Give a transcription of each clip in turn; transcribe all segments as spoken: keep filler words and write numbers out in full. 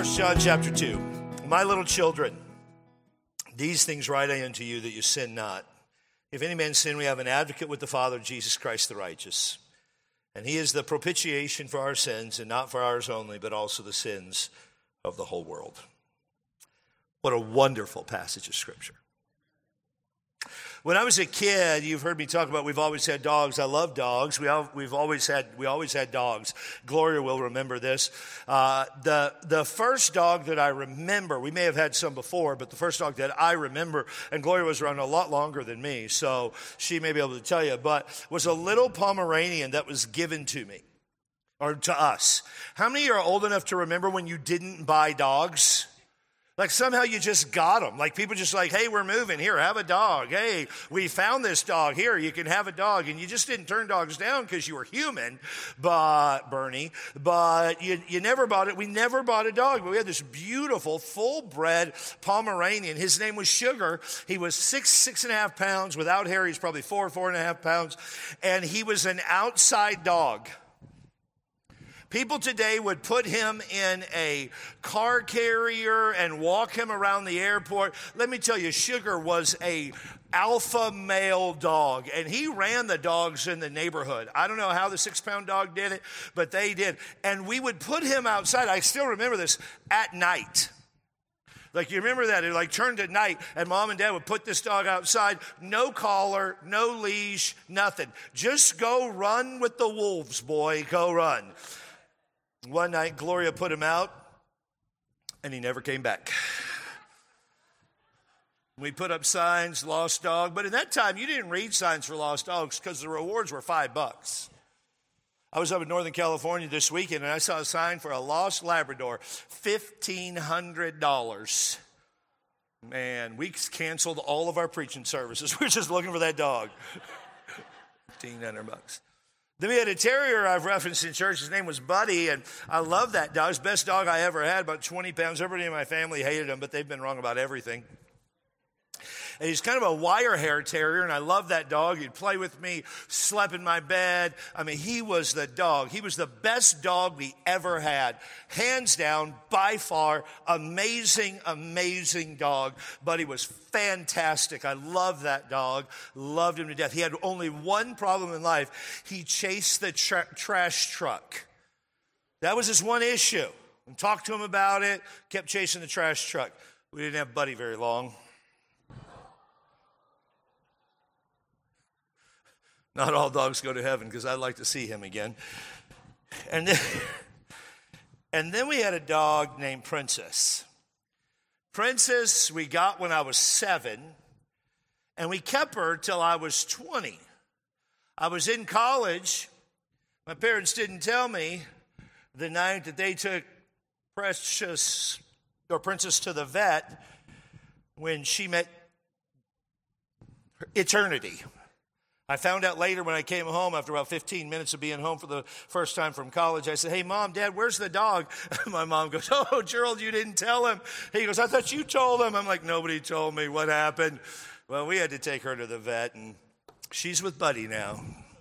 First John chapter two. My little children, these things write I unto you, that you sin not. If any man sin, we have an advocate with the Father, Jesus Christ the righteous. And he is the propitiation for our sins, and not for ours only, but also the sins of the whole world. What a wonderful passage of Scripture. When I was a kid, you've heard me talk about we've always had dogs. I love dogs. We all, we've always had we always had dogs. Gloria will remember this. Uh, the the first dog that I remember, we may have had some before, but the first dog that I remember, and Gloria was around a lot longer than me, so she may be able to tell you, but was a little Pomeranian that was given to me, or to us. How many are old enough to remember when you didn't buy dogs? Like somehow you just got them. Like people just like, hey, we're moving. Here, have a dog. Hey, we found this dog. Here, you can have a dog. And you just didn't turn dogs down because you were human, but Bernie, but you, you never bought it. We never bought a dog, but we had this beautiful, full-bred Pomeranian. His name was Sugar. He was six, six and a half pounds. Without hair, he's probably four, four and a half pounds. And he was an outside dog. People today would put him in a car carrier and walk him around the airport. Let me tell you, Sugar was a alpha male dog, and he ran the dogs in the neighborhood. I don't know how the six-pound dog did it, but they did. And we would put him outside. I still remember this, at night. Like, you remember that? It like turned at night, and mom and dad would put this dog outside. No collar, no leash, nothing. Just go run with the wolves, boy. Go run. One night, Gloria put him out, and he never came back. We put up signs, lost dog. But in that time, you didn't read signs for lost dogs because the rewards were five bucks. I was up in Northern California this weekend, and I saw a sign for a lost Labrador, fifteen hundred dollars. Man, we canceled all of our preaching services. We were just looking for that dog. fifteen hundred bucks. Then we had a terrier I've referenced in church. His name was Buddy, and I love that dog. It's the best dog I ever had, about twenty pounds. Everybody in my family hated him, but they've been wrong about everything. And he's kind of a wire hair terrier, and I love that dog. He'd play with me, slept in my bed. I mean, he was the dog. He was the best dog we ever had. Hands down, by far, amazing, amazing dog. Buddy was fantastic. I love that dog. Loved him to death. He had only one problem in life. He chased the tra- trash truck. That was his one issue. And talked to him about it, kept chasing the trash truck. We didn't have Buddy very long. Not all dogs go to heaven, because I'd like to see him again. And then, and then we had a dog named Princess. Princess we got when I was seven, and we kept her till I was twenty. I was in college. My parents didn't tell me the night that they took Precious or Princess to the vet when she met eternity. I found out later when I came home after about fifteen minutes of being home for the first time from college. I said, hey, Mom, Dad, where's the dog? My mom goes, oh, Gerald, you didn't tell him. He goes, I thought you told him. I'm like, nobody told me. What happened? Well, we had to take her to the vet, and she's with Buddy now.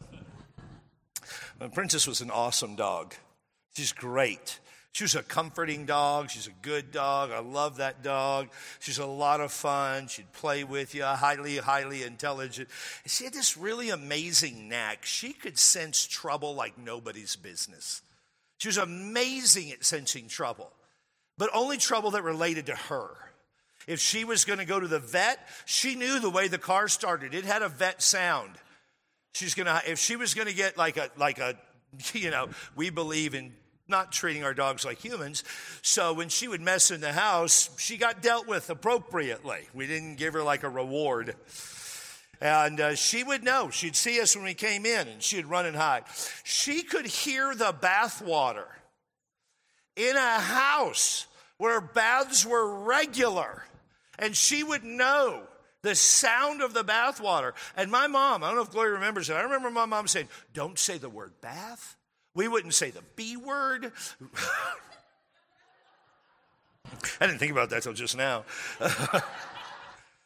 And Princess was an awesome dog. She's great. She was a comforting dog. She's a good dog. I love that dog. She's a lot of fun. She'd play with you, highly, highly intelligent. And she had this really amazing knack. She could sense trouble like nobody's business. She was amazing at sensing trouble, but only trouble that related to her. If she was going to go to the vet, she knew the way the car started. It had a vet sound. She's going to, if she was going to get like a, like a, you know, we believe in not treating our dogs like humans. So when she would mess in the house, she got dealt with appropriately. We didn't give her like a reward. And uh, she would know. She'd see us when we came in, and she'd run and hide. She could hear the bath water in a house where baths were regular. And she would know the sound of the bath water. And my mom, I don't know if Gloria remembers it. I remember my mom saying, don't say the word bath. We wouldn't say the B word. I didn't think about that till just now.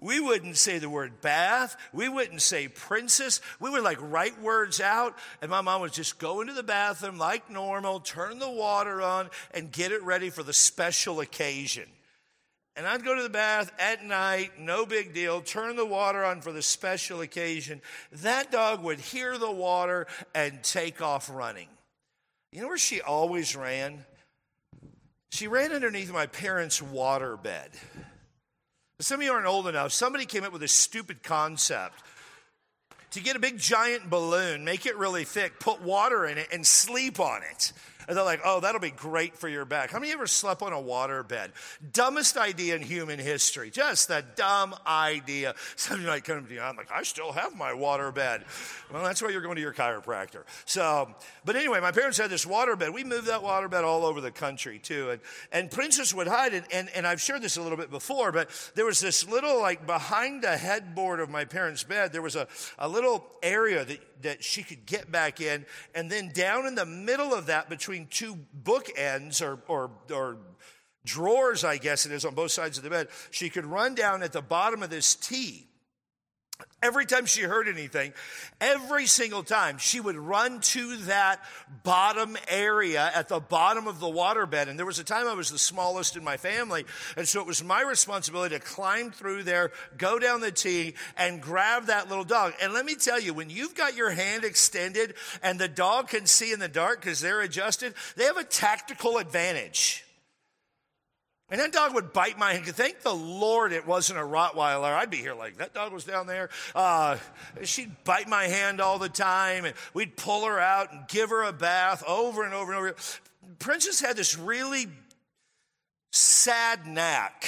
We wouldn't say the word bath. We wouldn't say princess. We would like write words out. And my mom would just go into the bathroom like normal, turn the water on, and get it ready for the special occasion. And I'd go to the bath at night, no big deal, turn the water on for the special occasion. That dog would hear the water and take off running. You know where she always ran? She ran underneath my parents' water bed. Some of you aren't old enough. Somebody came up with a stupid concept to get a big giant balloon, make it really thick, put water in it, and sleep on it. And they're like, oh, that'll be great for your back. How many of you ever slept on a water bed? Dumbest idea in human history. Just a dumb idea. Some of you might come to me, I'm like, I still have my water bed. Well, that's why you're going to your chiropractor. So, but anyway, my parents had this water bed. We moved that water bed all over the country, too. And, and Princess would hide it. And, and I've shared this a little bit before, but there was this little, like, behind the headboard of my parents' bed, there was a, a little area that that she could get back in, and then down in the middle of that, between two bookends or, or, or drawers, I guess it is, on both sides of the bed, she could run down at the bottom of this T. Every time she heard anything, every single time, she would run to that bottom area at the bottom of the waterbed. And there was a time I was the smallest in my family, and so it was my responsibility to climb through there, go down the T, and grab that little dog. And let me tell you, when you've got your hand extended and the dog can see in the dark because they're adjusted, they have a tactical advantage. And that dog would bite my hand. Thank the Lord it wasn't a Rottweiler. I'd be here like, that dog was down there. Uh, she'd bite my hand all the time, and we'd pull her out and give her a bath over and over and over. Princess had this really sad knack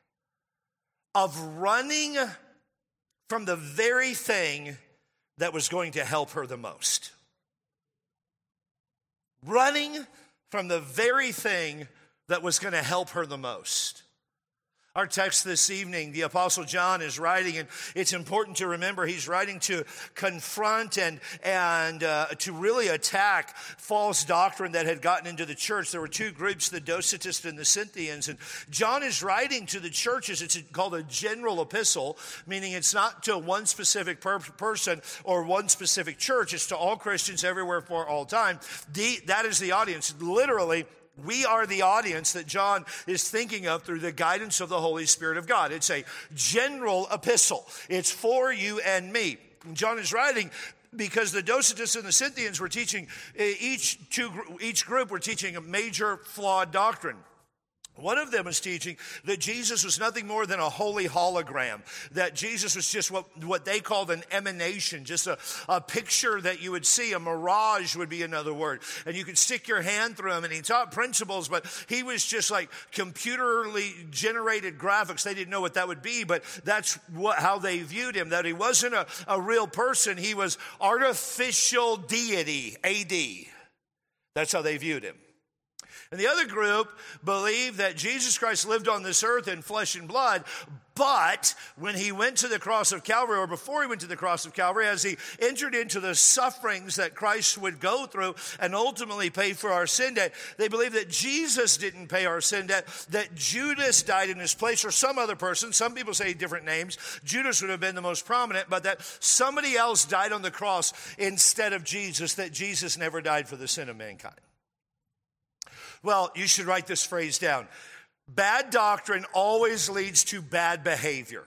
of running from the very thing that was going to help her the most. Running from the very thing that was going to help her the most. Our text this evening, the Apostle John is writing, and it's important to remember he's writing to confront and, and uh, to really attack false doctrine that had gotten into the church. There were two groups, the Docetists and the Cynthians, and John is writing to the churches. It's called a general epistle, meaning it's not to one specific per- person or one specific church. It's to all Christians everywhere for all time. The, that is the audience. Literally, we are the audience that John is thinking of through the guidance of the Holy Spirit of God. It's a general epistle. It's for you and me. John is writing because the Docetists and the Cynthians were teaching, each, two, each group were teaching a major flawed doctrine. One of them was teaching that Jesus was nothing more than a holy hologram, that Jesus was just what, what they called an emanation, just a, a picture that you would see. A mirage would be another word. And you could stick your hand through him, and he taught principles, but he was just like computerly generated graphics. They didn't know what that would be, but that's what, how they viewed him, that he wasn't a, a real person. He was artificial deity, A D. That's how they viewed him. And the other group believed that Jesus Christ lived on this earth in flesh and blood, but when he went to the cross of Calvary, or before he went to the cross of Calvary, as he entered into the sufferings that Christ would go through and ultimately pay for our sin debt, they believed that Jesus didn't pay our sin debt, that Judas died in his place, or some other person. Some people say different names. Judas would have been the most prominent, but that somebody else died on the cross instead of Jesus, that Jesus never died for the sin of mankind. Well, you should write this phrase down. Bad doctrine always leads to bad behavior.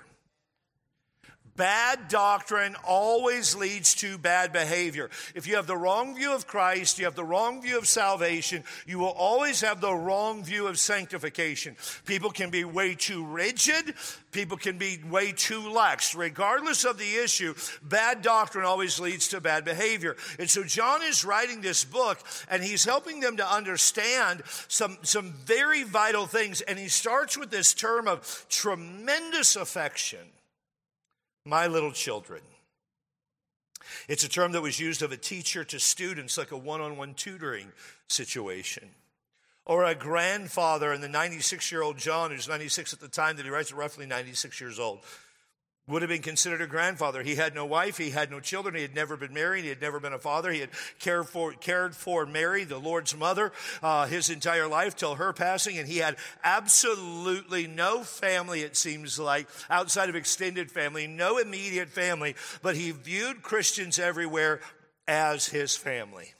Bad doctrine always leads to bad behavior. If you have the wrong view of Christ, you have the wrong view of salvation, you will always have the wrong view of sanctification. People can be way too rigid. People can be way too lax. Regardless of the issue, bad doctrine always leads to bad behavior. And so John is writing this book, and he's helping them to understand some, some very vital things. And he starts with this term of tremendous affection. My little children. It's a term that was used of a teacher to students, like a one-on-one tutoring situation. Or a grandfather and the ninety-six-year-old John, who's ninety-six at the time that he writes, roughly ninety-six years old, would have been considered a grandfather. He had no wife. He had no children. He had never been married. He had never been a father. He had cared for, cared for Mary, the Lord's mother, uh, his entire life till her passing. And he had absolutely no family, it seems like, outside of extended family, no immediate family. But he viewed Christians everywhere as his family.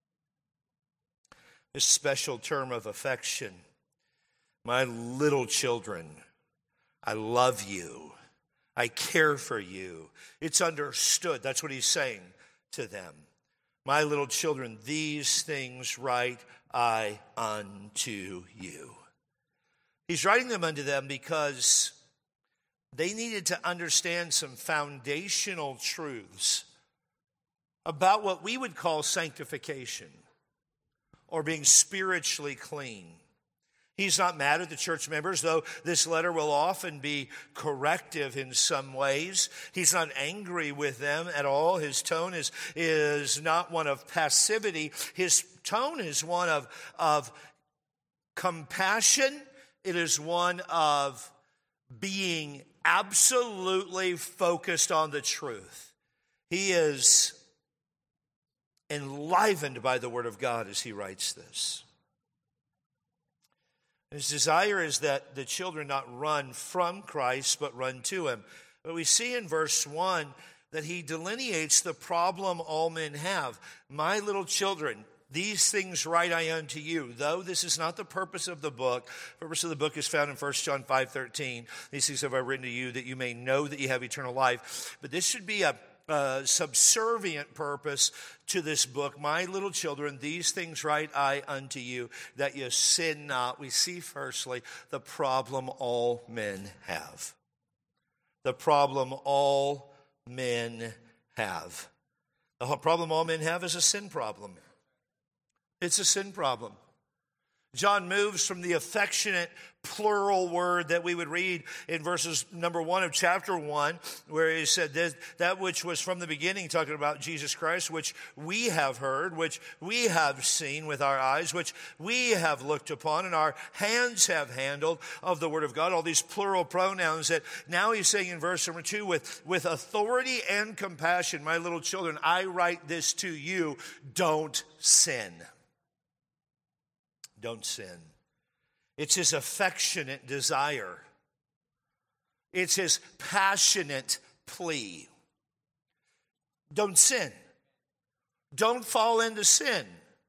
This special term of affection. My little children, I love you. I care for you. It's understood. That's what he's saying to them. My little children, these things write I unto you. He's writing them unto them because they needed to understand some foundational truths about what we would call sanctification or being spiritually clean. He's not mad at the church members, though this letter will often be corrective in some ways. He's not angry with them at all. His tone is, is not one of passivity. His tone is one of, of compassion. It is one of being absolutely focused on the truth. He is enlivened by the Word of God as he writes this. His desire is that the children not run from Christ, but run to him. But we see in verse one that he delineates the problem all men have. My little children, these things write I unto you. Though this is not the purpose of the book. The purpose of the book is found in First John five thirteen. These things have I written to you that you may know that you have eternal life. But this should be a Uh, subservient purpose to this book. My little children, these things write I unto you, that you sin not. We see firstly the problem all men have. The problem all men have. The problem all men have is a sin problem. It's a sin problem. John moves from the affectionate plural word that we would read in verses number one of chapter one, where he said that, that which was from the beginning, talking about Jesus Christ, which we have heard, which we have seen with our eyes, which we have looked upon, and our hands have handled of the Word of God. All these plural pronouns that now he's saying in verse number two, with, with authority and compassion, my little children, I write this to you, don't sin. Don't sin. It's his affectionate desire. It's his passionate plea. Don't sin. Don't fall into sin.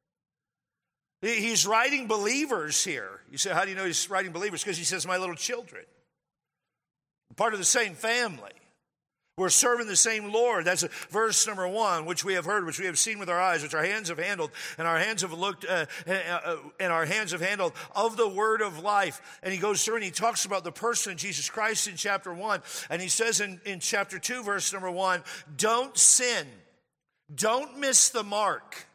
He's writing believers here. You say, how do you know he's writing believers? Because he says, my little children. Part of the same family. We're serving the same Lord. That's verse number one, which we have heard, which we have seen with our eyes, which our hands have handled, and our hands have looked, uh, uh, and our hands have handled of the word of life. And he goes through and he talks about the person of Jesus Christ in chapter one. And he says in, in chapter two, verse number one, don't sin. Don't miss the mark.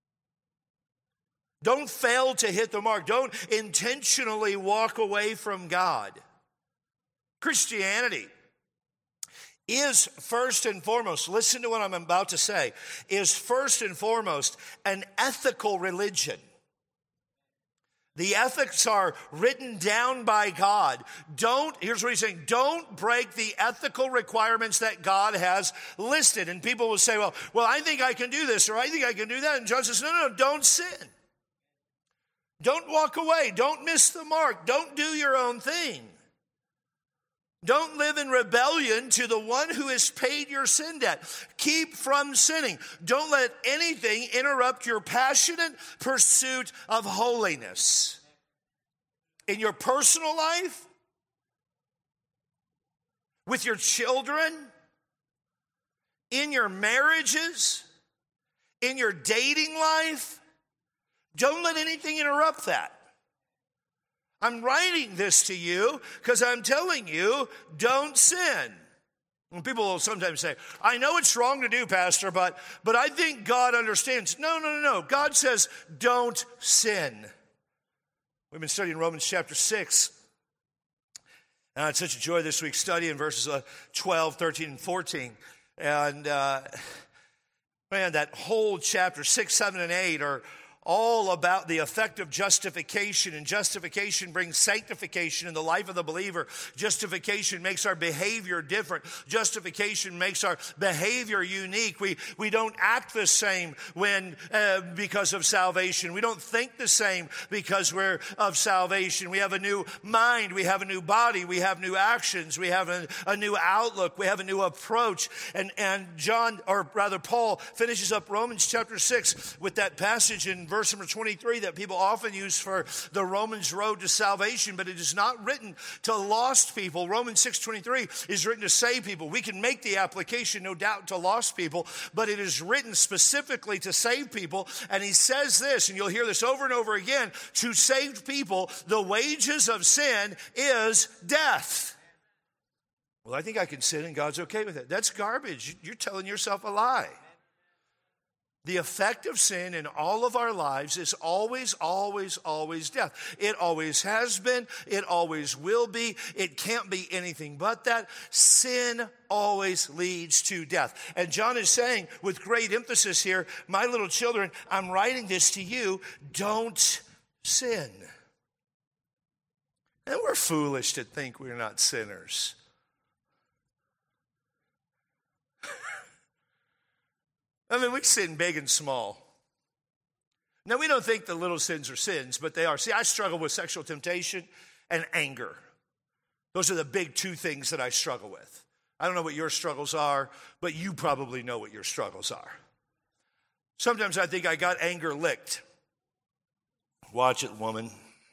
Don't fail to hit the mark. Don't intentionally walk away from God. Christianity is first and foremost, listen to what I'm about to say, is first and foremost an ethical religion. The ethics are written down by God. Don't, here's what he's saying, don't break the ethical requirements that God has listed. And people will say, well, well, I think I can do this, or I think I can do that. And John says, no, no, no, don't sin. Don't walk away. Don't miss the mark. Don't do your own thing. Don't live in rebellion to the one who has paid your sin debt. Keep from sinning. Don't let anything interrupt your passionate pursuit of holiness. In your personal life, with your children, in your marriages, in your dating life, don't let anything interrupt that. I'm writing this to you because I'm telling you, don't sin. And people will sometimes say, I know it's wrong to do, Pastor, but, but I think God understands. No, no, no, no. God says, don't sin. We've been studying Romans chapter six. And I had such a joy this week studying verses twelve, thirteen, and fourteen. And, uh, man, that whole chapter, six, seven, and eight are all about the effect of justification, and justification brings sanctification in the life of the believer. Justification makes our behavior different. Justification makes our behavior unique. We, we don't act the same when uh, because of salvation. We don't think the same because we're of salvation. We have a new mind. We have a new body. We have new actions. We have a, a new outlook. We have a new approach. And, and John, or rather Paul, finishes up Romans chapter six with that passage in verse Verse number twenty-three that people often use for the Romans road to salvation, but it is not written to lost people. Romans six twenty-three is written to save people. We can make the application, no doubt, to lost people, but it is written specifically to save people. And he says this, and you'll hear this over and over again, to saved people, the wages of sin is death. Well, I think I can sin and God's okay with it. That's garbage. You're telling yourself a lie. The effect of sin in all of our lives is always, always, always death. It always has been. It always will be. It can't be anything but that. Sin always leads to death. And John is saying with great emphasis here, my little children, I'm writing this to you, don't sin. And we're foolish to think we're not sinners. I mean, we sin big and small. Now, we don't think the little sins are sins, but they are. See, I struggle with sexual temptation and anger. Those are the big two things that I struggle with. I don't know what your struggles are, but you probably know what your struggles are. Sometimes I think I got anger licked. Watch it, woman.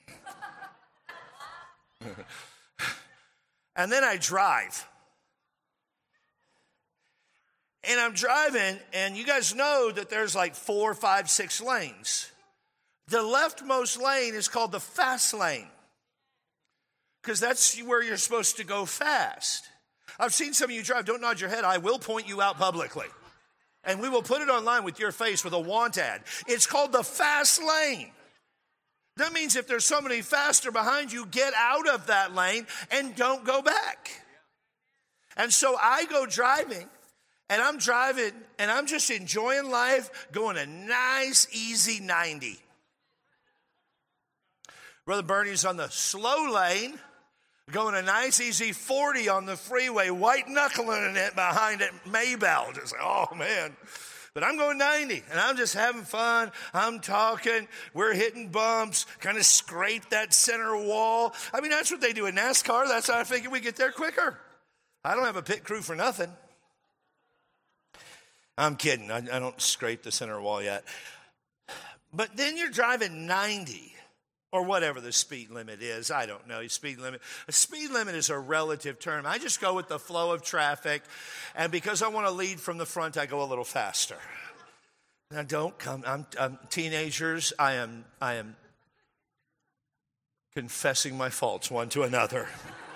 And then I drive. And I'm driving, and you guys know that there's like four, five, six lanes. The leftmost lane is called the fast lane because that's where you're supposed to go fast. I've seen some of you drive. Don't nod your head. I will point you out publicly. And we will put it online with your face with a want ad. It's called the fast lane. That means if there's somebody faster behind you, get out of that lane and don't go back. And so I go driving. And I'm driving, and I'm just enjoying life, going a nice, easy ninety. Brother Bernie's on the slow lane, going a nice, easy forty on the freeway, white-knuckling it behind it, Maybell. Just like, oh, man. But I'm going ninety, and I'm just having fun. I'm talking. We're hitting bumps, kind of scrape that center wall. I mean, that's what they do in NASCAR. That's how I figure we get there quicker. I don't have a pit crew for nothing. I'm kidding. I, I don't scrape the center wall yet. But then you're driving ninety or whatever the speed limit is. I don't know. Speed limit. A speed limit is a relative term. I just go with the flow of traffic. And because I want to lead from the front, I go a little faster. Now don't come. I'm, I'm teenagers. I am, I am confessing my faults one to another.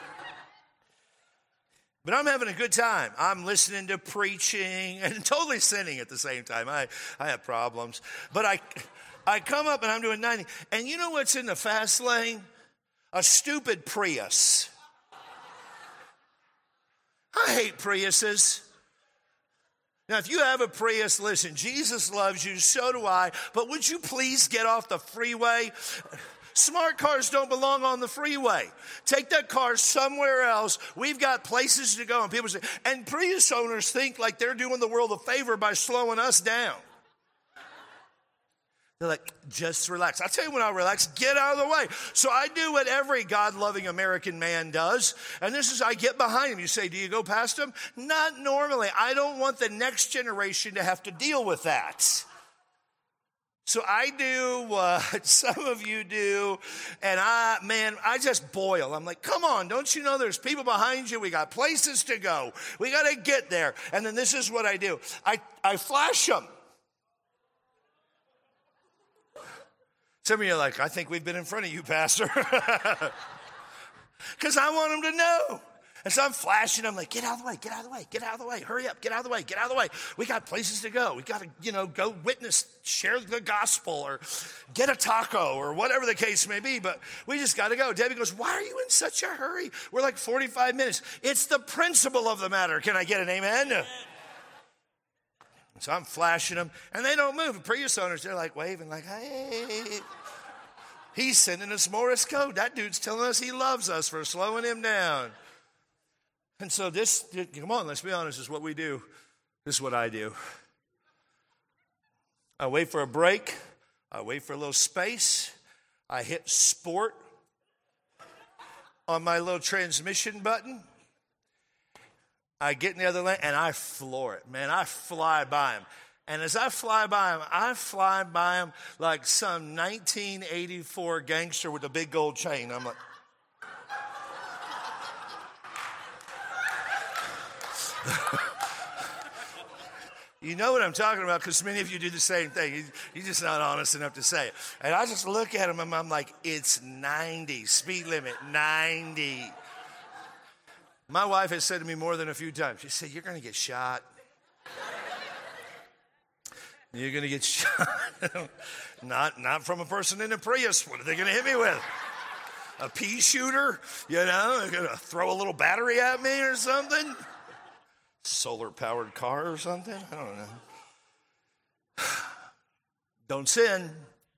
But I'm having a good time. I'm listening to preaching and totally sinning at the same time. I, I have problems. But I, I come up and I'm doing ninety. And you know what's in the fast lane? A stupid Prius. I hate Priuses. Now, if you have a Prius, listen, Jesus loves you, so do I. But would you please get off the freeway? Smart cars don't belong on the freeway. Take that car somewhere else. We've got places to go. And people say, and Prius owners think like they're doing the world a favor by slowing us down. They're like, just relax. I'll tell you when I'll relax, get out of the way. So I do what every God-loving American man does. And this is, I get behind him. You say, do you go past him? Not normally. I don't want the next generation to have to deal with that. So I do what some of you do, and I, man, I just boil. I'm like, come on, don't you know there's people behind you? We got places to go. We got to get there. And then this is what I do. I, I flash them. Some of you are like, I think we've been in front of you, Pastor. Because I want them to know. And so I'm flashing. I'm like, get out of the way, get out of the way, get out of the way. Hurry up, get out of the way, get out of the way. We got places to go. We got to, you know, go witness, share the gospel, or get a taco, or whatever the case may be. But we just got to go. Debbie goes, why are you in such a hurry? We're like forty-five minutes. It's the principle of the matter. Can I get an amen? Amen. So I'm flashing them, and they don't move. The Prius owners, they're like waving, like, hey. He's sending us Morse code. That dude's telling us he loves us for slowing him down. And so this, come on, let's be honest, this is what we do. This is what I do. I wait for a break. I wait for a little space. I hit sport on my little transmission button. I get in the other lane, and I floor it. Man, I fly by him. And as I fly by him, I fly by him like some nineteen eighty-four gangster with a big gold chain. I'm like... You know what I'm talking about, because many of you do the same thing. You're just not honest enough to say it. And I just look at him, and I'm like, it's ninety. Speed limit, ninety. My wife has said to me more than a few times, she said, you're going to get shot. You're going to get shot. not, not from a person in a Prius. What are they going to hit me with? A pea shooter? You know, they're going to throw a little battery at me or something? Solar-powered car or something? I don't know. Don't sin.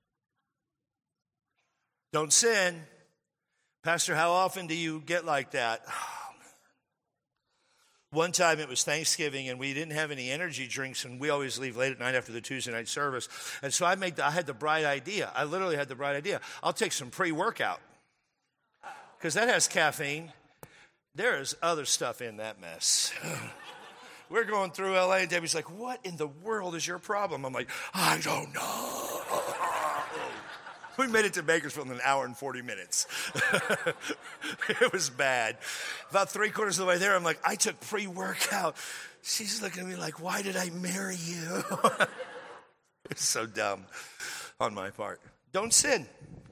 Don't sin. Pastor, how often do you get like that? Oh, man. One time it was Thanksgiving, and we didn't have any energy drinks, and we always leave late at night after the Tuesday night service. And so I made the, I had the bright idea. I literally had the bright idea. I'll take some pre-workout, because that has caffeine. There is other stuff in that mess. We're going through L A, and Debbie's like, what in the world is your problem? I'm like, I don't know. We made it to Bakersfield in an hour and forty minutes. It was bad. About three quarters of the way there, I'm like, I took pre-workout. She's looking at me like, why did I marry you? It's so dumb on my part. Don't sin.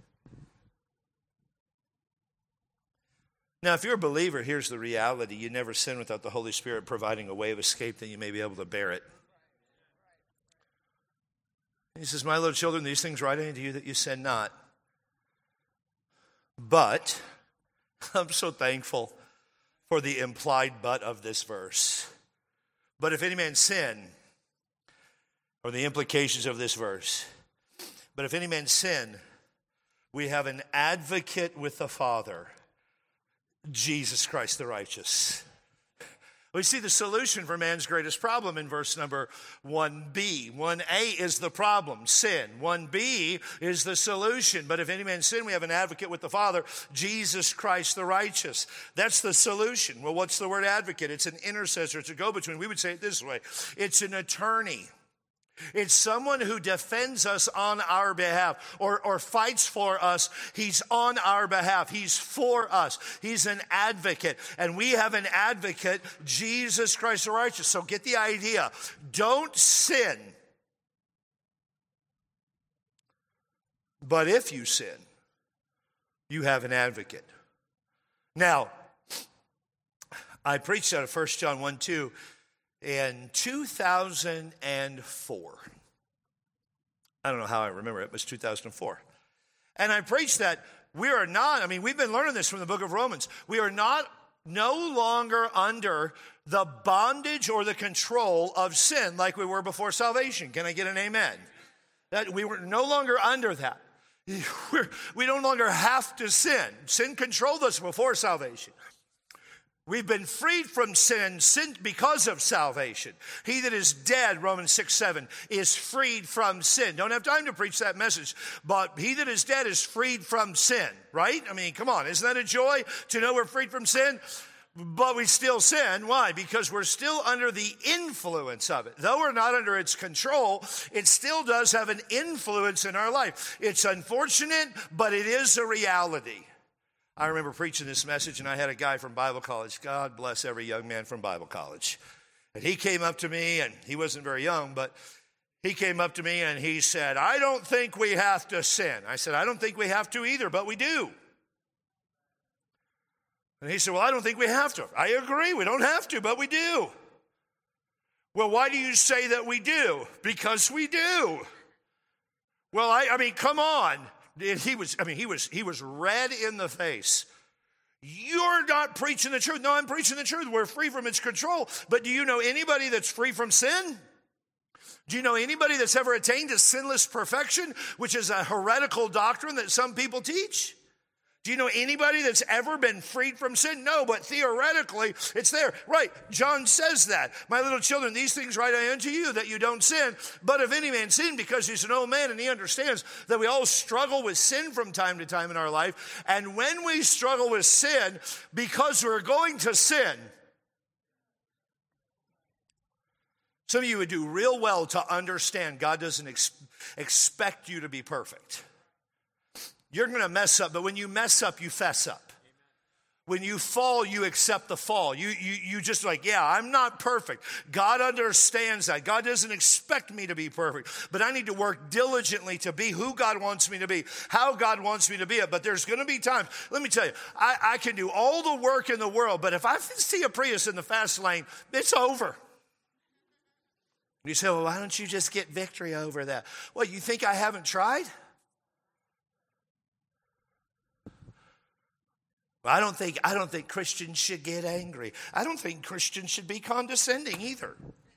Now, if you're a believer, here's the reality. You never sin without the Holy Spirit providing a way of escape that you may be able to bear it. He says, my little children, these things write unto you that you sin not. But, I'm so thankful for the implied but of this verse. But if any man sin, or the implications of this verse, but if any man sin, we have an advocate with the Father, Jesus Christ the righteous. We see the solution for man's greatest problem in verse number one B. one A is the problem, sin. one B is the solution. But if any man sin, we have an advocate with the Father, Jesus Christ the righteous. That's the solution. Well, what's the word advocate? It's an intercessor. It's a go-between. We would say it this way. It's an attorney. It's someone who defends us on our behalf or, or fights for us. He's on our behalf. He's for us. He's an advocate. And we have an advocate, Jesus Christ the righteous. So get the idea. Don't sin. But if you sin, you have an advocate. Now, I preached out of First John one two. In two thousand four, I don't know how I remember it, but it's two thousand four. And I preached that we are not, I mean, we've been learning this from the book of Romans. We are not no longer under the bondage or the control of sin like we were before salvation. Can I get an amen? That we were no longer under that. We're, we no longer have to sin. Sin controlled us before salvation. We've been freed from sin, sin because of salvation. He that is dead, Romans six seven, is freed from sin. Don't have time to preach that message, but he that is dead is freed from sin, right? I mean, come on, isn't that a joy to know we're freed from sin? But we still sin. Why? Because we're still under the influence of it. Though we're not under its control, it still does have an influence in our life. It's unfortunate, but it is a reality. I remember preaching this message, and I had a guy from Bible college. God bless every young man from Bible college. And he came up to me, and he wasn't very young, but he came up to me, and he said, I don't think we have to sin. I said, I don't think we have to either, but we do. And he said, well, I don't think we have to. I agree, we don't have to, but we do. Well, why do you say that we do? Because we do. Well, I, I mean, come on. He was, I mean, he was, he was red in the face. You're not preaching the truth. No, I'm preaching the truth. We're free from its control. But do you know anybody that's free from sin? Do you know anybody that's ever attained to sinless perfection, which is a heretical doctrine that some people teach? Do you know anybody that's ever been freed from sin? No, but theoretically, it's there. Right, John says that. My little children, these things write I unto you, that you don't sin. But if any man sin, because he's an old man and he understands that we all struggle with sin from time to time in our life. And when we struggle with sin, because we're going to sin, some of you would do real well to understand God doesn't ex- expect you to be perfect. You're going to mess up, but when you mess up, you fess up. When you fall, you accept the fall. You, you, you just like, yeah, I'm not perfect. God understands that. God doesn't expect me to be perfect, but I need to work diligently to be who God wants me to be, how God wants me to be it. But there's going to be times, let me tell you, I, I can do all the work in the world, but if I see a Prius in the fast lane, it's over. You say, well, why don't you just get victory over that? Well, you think I haven't tried? I don't think, I don't think Christians should get angry. I don't think Christians should be condescending either.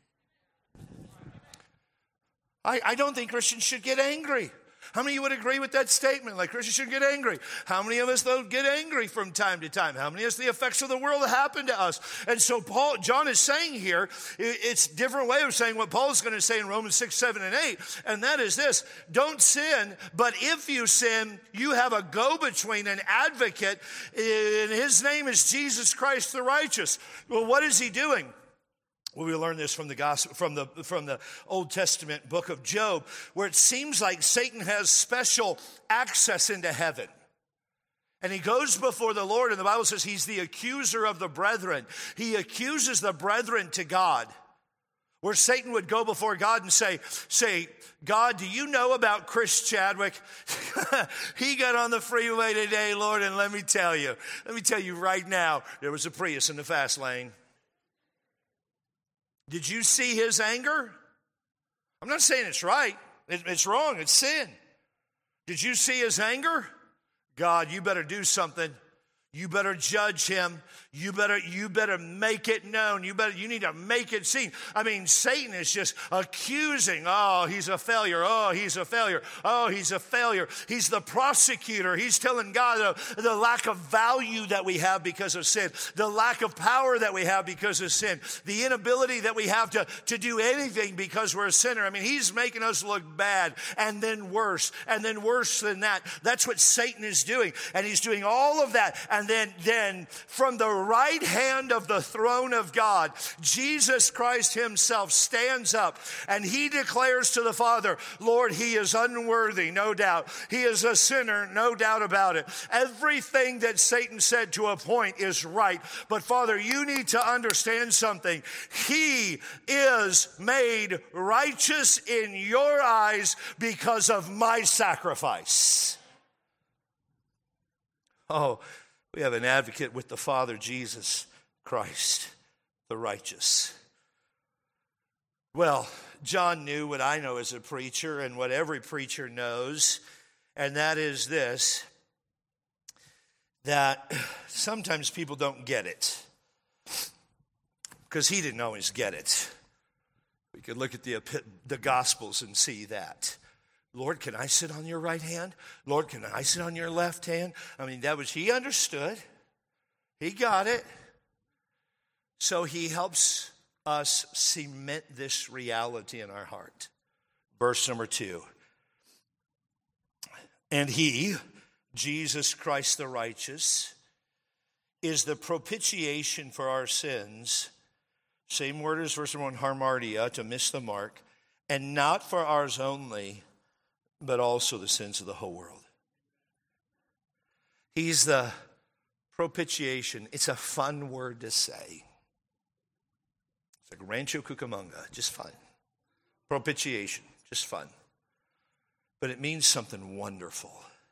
I, I don't think Christians should get angry. How many of you would agree with that statement? Like Christians should get angry. How many of us, though, get angry from time to time? How many of us, the effects of the world happen to us? And so Paul, John is saying here, it's a different way of saying what Paul's going to say in Romans six, seven, and eight. And that is this: don't sin, but if you sin, you have a go-between, an advocate, and his name is Jesus Christ the righteous. Well, what is he doing? Well, we learn this from the gospel, from the from the Old Testament book of Job, where it seems like Satan has special access into heaven. And he goes before the Lord, and the Bible says he's the accuser of the brethren. He accuses the brethren to God. Where Satan would go before God and say, say, God, do you know about Chris Chadwick? He got on the freeway today, Lord, and let me tell you, let me tell you right now, there was a Prius in the fast lane. Did you see his anger? I'm not saying it's right. It's wrong. It's sin. Did you see his anger? God, you better do something. You better judge him. You better, you better make it known. You better, you need to make it seen. I mean, Satan is just accusing. Oh, he's a failure. Oh, he's a failure. Oh, he's a failure. He's the prosecutor. He's telling God the, the lack of value that we have because of sin, the lack of power that we have because of sin, the inability that we have to, to do anything because we're a sinner. I mean, he's making us look bad, and then worse, and then worse than that. That's what Satan is doing. And he's doing all of that. And then, then from the right hand of the throne of God, Jesus Christ himself stands up and he declares to the Father, Lord, he is unworthy, no doubt. He is a sinner, no doubt about it. Everything that Satan said to a point is right. But Father, you need to understand something. He is made righteous in your eyes because of my sacrifice. Oh, we have an advocate with the Father, Jesus Christ, the righteous. Well, John knew what I know as a preacher and what every preacher knows, and that is this, that sometimes people don't get it, because he didn't always get it. We could look at the, the Gospels and see that. Lord, can I sit on your right hand? Lord, can I sit on your left hand? I mean, that was, he understood. He got it. So he helps us cement this reality in our heart. Verse number two. And he, Jesus Christ the righteous, is the propitiation for our sins. Same word as verse number one, harmartia, to miss the mark. And not for ours only, but also the sins of the whole world. He's the propitiation. It's a fun word to say. It's like Rancho Cucamonga, just fun. Propitiation, just fun. But it means something wonderful.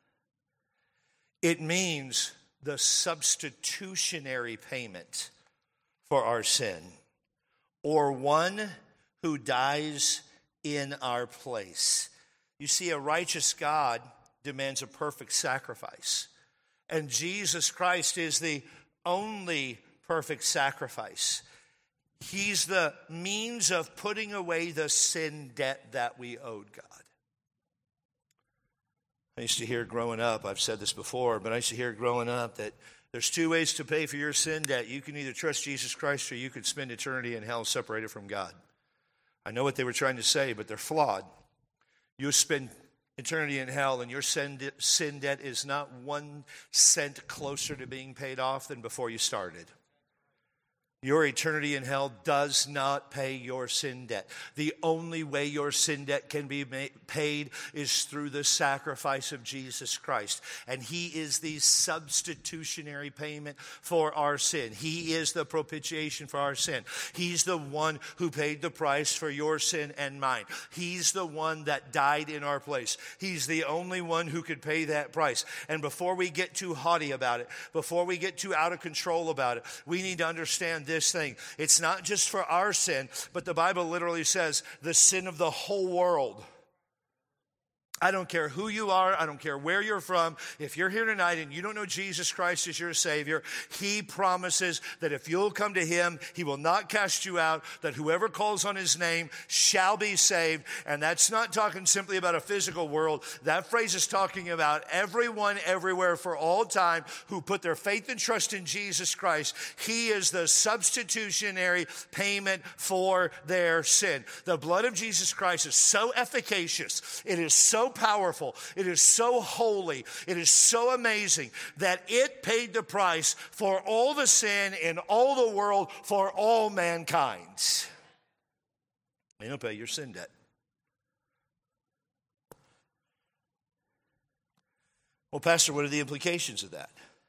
It means the substitutionary payment for our sin, or one who dies in our place. You see, a righteous God demands a perfect sacrifice. And Jesus Christ is the only perfect sacrifice. He's the means of putting away the sin debt that we owed God. I used to hear growing up, I've said this before, but I used to hear growing up that there's two ways to pay for your sin debt. You can either trust Jesus Christ or you can spend eternity in hell separated from God. I know what they were trying to say, but they're flawed. You spend eternity in hell and your sin de- sin debt is not one cent closer to being paid off than before you started. Your eternity in hell does not pay your sin debt. The only way your sin debt can be paid is through the sacrifice of Jesus Christ. And he is the substitutionary payment for our sin. He is the propitiation for our sin. He's the one who paid the price for your sin and mine. He's the one that died in our place. He's the only one who could pay that price. And before we get too haughty about it, before we get too out of control about it, we need to understand this thing. It's not just for our sin, but the Bible literally says the sin of the whole world. I don't care who you are. I don't care where you're from. If you're here tonight and you don't know Jesus Christ as your Savior, he promises that if you'll come to him, he will not cast you out, that whoever calls on his name shall be saved. And that's not talking simply about a physical world. That phrase is talking about everyone, everywhere, for all time who put their faith and trust in Jesus Christ. He is the substitutionary payment for their sin. The blood of Jesus Christ is so efficacious. It is so powerful. It is so holy. It is so amazing that it paid the price for all the sin in all the world for all mankind. It'll pay your sin debt. Well, Pastor, what are the implications of that?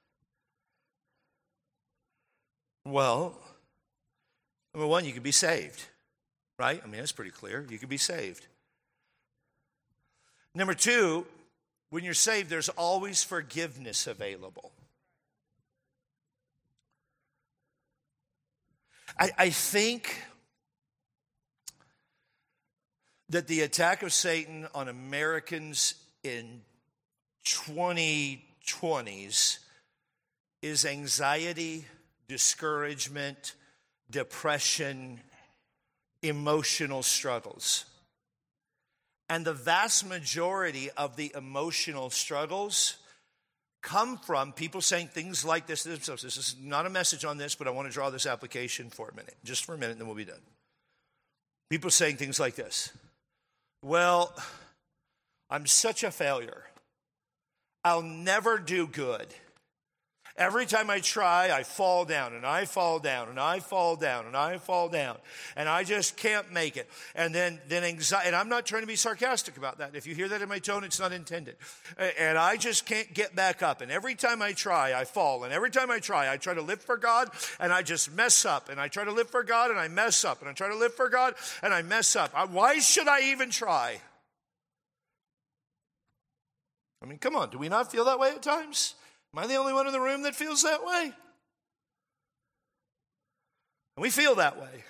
Well, number one, you can be saved, right? I mean, that's pretty clear. You can be saved. Number two, when you're saved, there's always forgiveness available. I, I think that the attack of Satan on Americans in twenty twenties is anxiety, discouragement, depression, emotional struggles. And the vast majority of the emotional struggles come from people saying things like this to themselves. This is not a message on this, but I want to draw this application for a minute. Just for a minute, and then we'll be done. People saying things like this. Well, I'm such a failure. I'll never do good. Every time I try, I fall down, and I fall down, and I fall down, and I fall down, and I just can't make it. And then, then anxiety, and I'm not trying to be sarcastic about that. If you hear that in my tone, it's not intended. And I just can't get back up. And every time I try, I fall. And every time I try, I try to live for God, and I just mess up. And I try to live for God, and I mess up. And I try to live for God, and I mess up. Why should I even try? I mean, come on, do we not feel that way at times? Am I the only one in the room that feels that way? And we feel that way.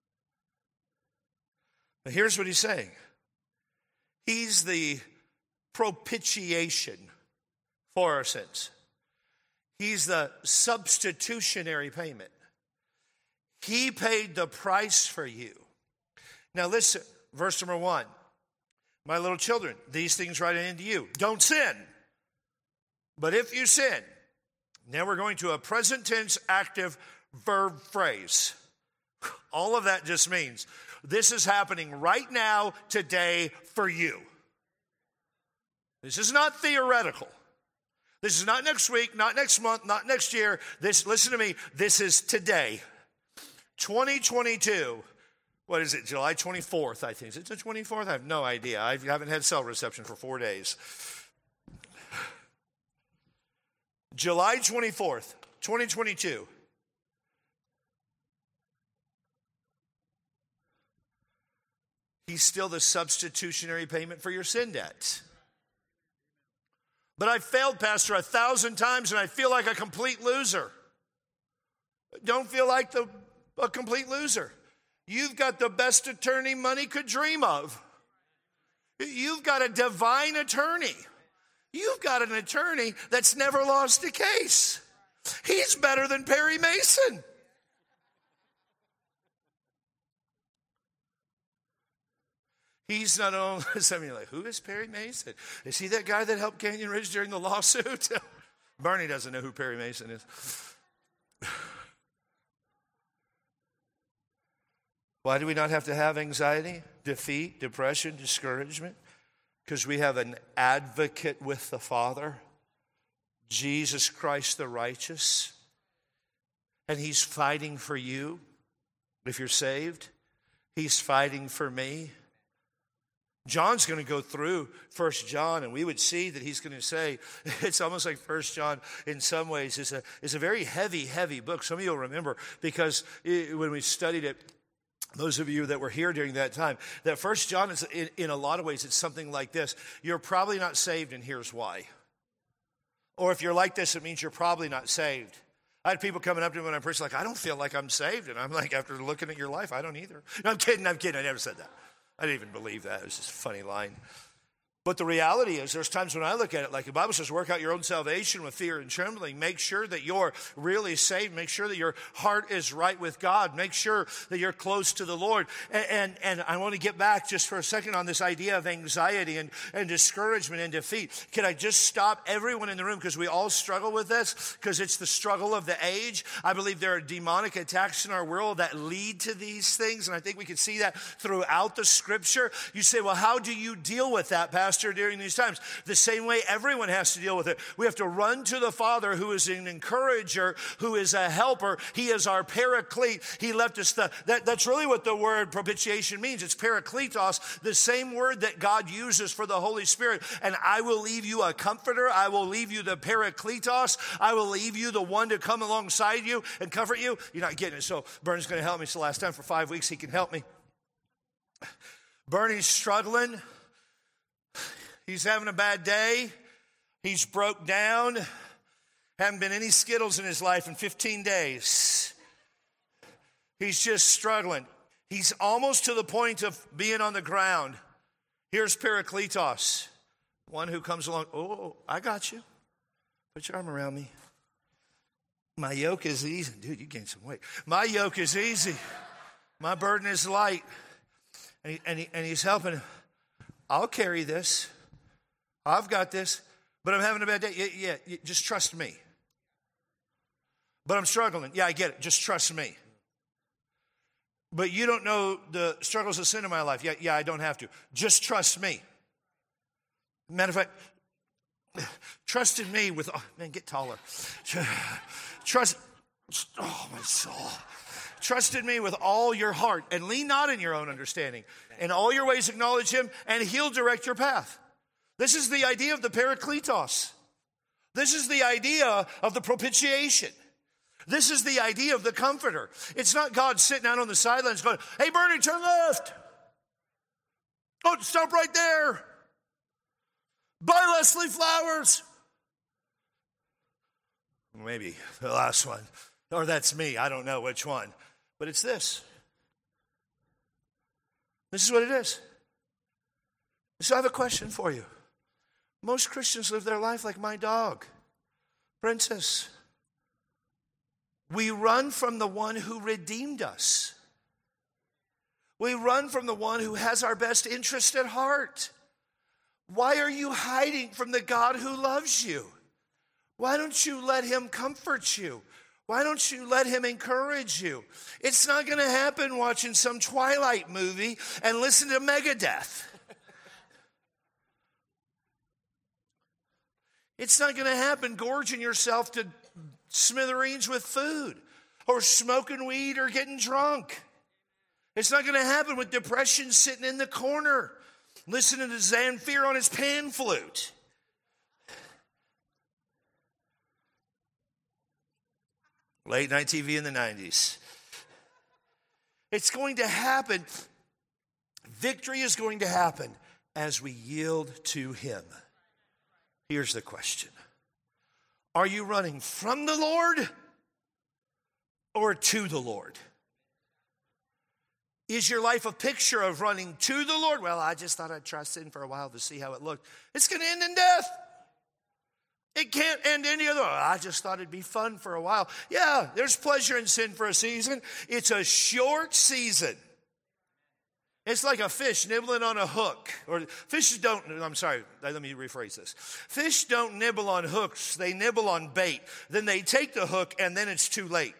But here's what he's saying. He's the propitiation for our sins. He's the substitutionary payment. He paid the price for you. Now listen, verse number one. My little children, these things write unto you. Don't sin. But if you sin, now we're going to a present tense active verb phrase. All of that just means this is happening right now, today, for you. This is not theoretical. This is not next week, not next month, not next year. This, listen to me, this is today. twenty twenty-two. What is it, July twenty-fourth, I think. Is it the twenty-fourth? I have no idea. I haven't had cell reception for four days. July twenty-fourth, twenty twenty-two. He's still the substitutionary payment for your sin debt. But I failed, Pastor, a thousand times, and I feel like a complete loser. Don't feel like the, a complete loser. You've got the best attorney money could dream of. You've got a divine attorney. You've got an attorney that's never lost a case. He's better than Perry Mason. He's not only, some of you are like, who is Perry Mason? Is he that guy that helped Canyon Ridge during the lawsuit? Bernie doesn't know who Perry Mason is. Why do we not have to have anxiety, defeat, depression, discouragement? Because we have an advocate with the Father, Jesus Christ the righteous, and he's fighting for you if you're saved. He's fighting for me. John's going to go through First John, and we would see that he's going to say, it's almost like First John in some ways is a, is a very heavy, heavy book. Some of you will remember, because it, when we studied it, those of you that were here during that time, that First John is, in, in a lot of ways, it's something like this. You're probably not saved, and here's why. Or if you're like this, it means you're probably not saved. I had people coming up to me when I'm preaching like, I don't feel like I'm saved. And I'm like, after looking at your life, I don't either. No, I'm kidding, I'm kidding. I never said that. I didn't even believe that. It was just a funny line. But the reality is, there's times when I look at it, like the Bible says, work out your own salvation with fear and trembling. Make sure that you're really saved. Make sure that your heart is right with God. Make sure that you're close to the Lord. And, and, and I want to get back just for a second on this idea of anxiety and, and discouragement and defeat. Can I just stop everyone in the room, because we all struggle with this, because it's the struggle of the age. I believe there are demonic attacks in our world that lead to these things, and I think we can see that throughout the Scripture. You say, well, how do you deal with that, Pastor? During these times, the same way everyone has to deal with it. We have to run to the Father, who is an encourager, who is a helper. He is our paraclete. He left us the, that, that's really what the word propitiation means. It's parakletos, the same word that God uses for the Holy Spirit. And I will leave you a comforter. I will leave you the parakletos. I will leave you the one to come alongside you and comfort you. You're not getting it. So Bernie's going to help me. It's the last time for five weeks he can help me. Bernie's struggling. He's having a bad day. He's broke down. Haven't been any Skittles in his life in fifteen days. He's just struggling. He's almost to the point of being on the ground. Here's Parakletos, one who comes along. Oh, I got you. Put your arm around me. My yoke is easy. Dude, you gained some weight. My yoke is easy. My burden is light. And, he, and, he, and he's helping him. I'll carry this. I've got this, but I'm having a bad day. Yeah, yeah, yeah, just trust me. But I'm struggling. Yeah, I get it. Just trust me. But you don't know the struggles of sin in my life. Yeah, yeah, I don't have to. Just trust me. Matter of fact, trust in me with, oh, man, get taller. Trust, oh, my soul. Trust in me with all your heart, and lean not in your own understanding. In all your ways acknowledge him, and he'll direct your path. This is the idea of the Parakletos. This is the idea of the propitiation. This is the idea of the comforter. It's not God sitting out on the sidelines going, hey, Bernie, turn left. Oh, stop right there. Buy Leslie flowers. Maybe the last one. Or that's me. I don't know which one. But it's this. This is what it is. So I have a question for you. Most Christians live their life like my dog, Princess. We run from the one who redeemed us. We run from the one who has our best interest at heart. Why are you hiding from the God who loves you? Why don't you let him comfort you? Why don't you let him encourage you? It's not going to happen watching some Twilight movie and listen to Megadeth. It's not going to happen gorging yourself to smithereens with food or smoking weed or getting drunk. It's not going to happen with depression sitting in the corner listening to Zamfir on his pan flute. Late night T V in the nineties. It's going to happen. Victory is going to happen as we yield to him. Here's the question. Are you running from the Lord or to the Lord? Is your life a picture of running to the Lord? Well, I just thought I'd try sin for a while to see how it looked. It's going to end in death. It can't end any other way. I just thought it'd be fun for a while. Yeah, there's pleasure in sin for a season. It's a short season. It's like a fish nibbling on a hook. Or fish don't, I'm sorry, let me rephrase this. Fish don't nibble on hooks, they nibble on bait. Then they take the hook and then it's too late.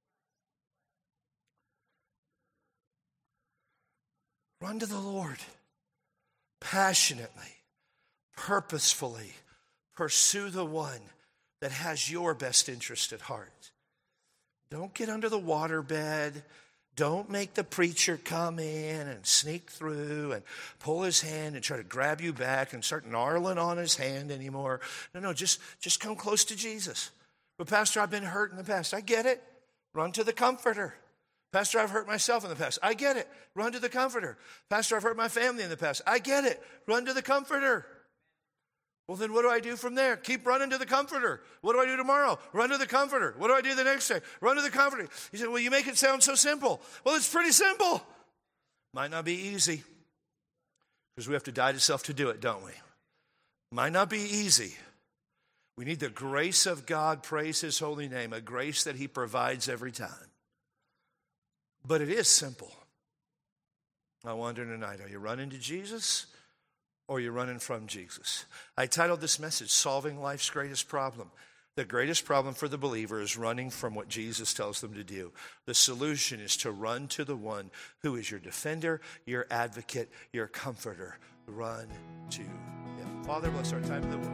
Run to the Lord passionately, purposefully. Pursue the one that has your best interest at heart. Don't get under the waterbed. Don't make the preacher come in and sneak through and pull his hand and try to grab you back and start gnarling on his hand anymore. No, no, just, just come close to Jesus. But Pastor, I've been hurt in the past. I get it. Run to the Comforter. Pastor, I've hurt myself in the past. I get it. Run to the Comforter. Pastor, I've hurt my family in the past. I get it. Run to the Comforter. Well, then what do I do from there? Keep running to the Comforter. What do I do tomorrow? Run to the Comforter. What do I do the next day? Run to the Comforter. He said, well, you make it sound so simple. Well, it's pretty simple. Might not be easy because we have to die to self to do it, don't we? Might not be easy. We need the grace of God, praise his holy name, a grace that he provides every time. But it is simple. I wonder tonight, are you running to Jesus? Or you're running from Jesus? I titled this message, Solving Life's Greatest Problem. The greatest problem for the believer is running from what Jesus tells them to do. The solution is to run to the one who is your defender, your advocate, your comforter. Run to him. Father, bless our time in the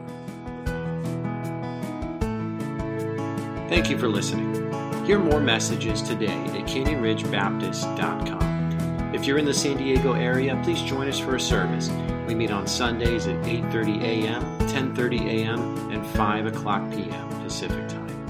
Word. Thank you for listening. Hear more messages today at canyon ridge baptist dot com. If you're in the San Diego area, please join us for a service. We meet on Sundays at eight thirty a.m., ten thirty a.m., and five o'clock p.m. Pacific Time.